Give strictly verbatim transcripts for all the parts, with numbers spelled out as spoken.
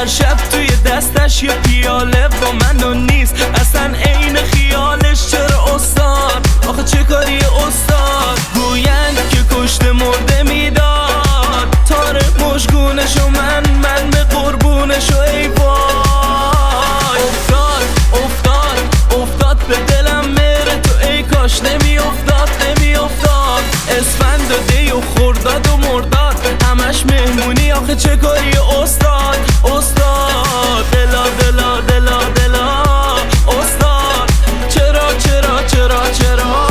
شب توی دستش یه پیاله با منو نیست اصلا عین خیالش. چرا استاد آخه چه کاری استاد؟ گوین که کشته مرده میداد تار مشگونشو من من به قربونشو ای وای. افتاد افتاد افتاد به دلم مهر تو ای کاش نمی افتاد نمی افتاد. اسفند و دی و خرداد و مرداد همش مهمونی آخه چه کاری استاد؟ استاد دلا دلا دلا دلا استاد چرا چرا چرا چرا؟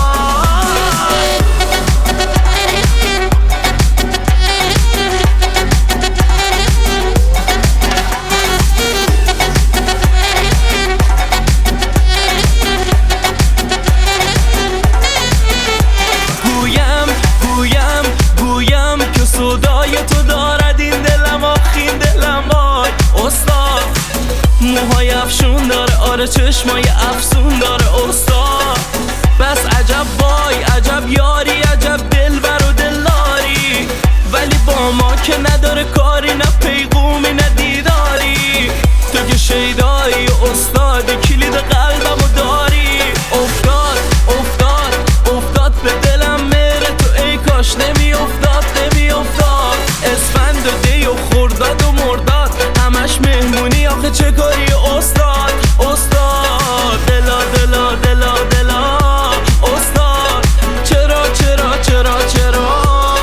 گویم گویم گویم که صدای تو دارد این دلم آخین دلم وای. استاد موهای افشون داره آره چشمای افسون داره استاد. بس عجب وای عجب یاری عجب دلبر و دلداری ولی با ما که نداره کاری نه پیغومی نه دیداری. تو که شیدایی استاد کلید قلبمو داری. افتاد افتاد افتاد به دلم مهر تو ای کاش نمی افتاد نمی افتاد. اسفند و دی و خرداد و مرداد همش مهمونی آخه چه کاری استاد؟ استاد دلا دلا دلا دلا استاد چرا چرا چرا چرا؟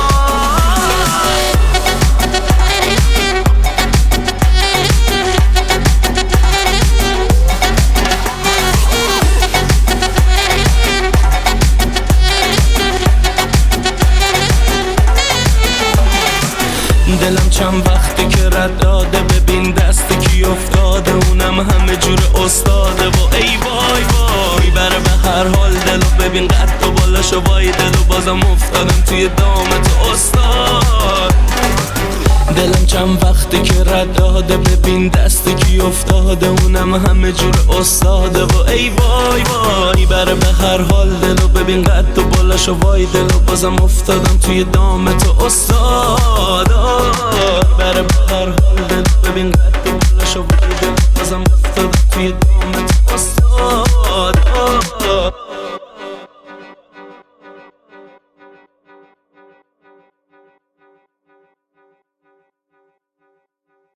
دلم چند وقتی که رد داده ببین دست کی افتاده اونم همه جور استاده. و ای وای وای بره به هر حال دلو ببین قد و بالاشو وای دلو بازم افتادم توی دام تو استاد. دلم چند وقتی که رد داده ببین دست کی افتاده اونم همه جور استاده. و ای وای وای بره به هر حال دلو ببین قد و بالاشو وای دلو بازم افتادم توی دام تو استاد. بره به هر حال دلو ببین قد و بالاشو وای دلو بازم افتادم توی دام تو استاد.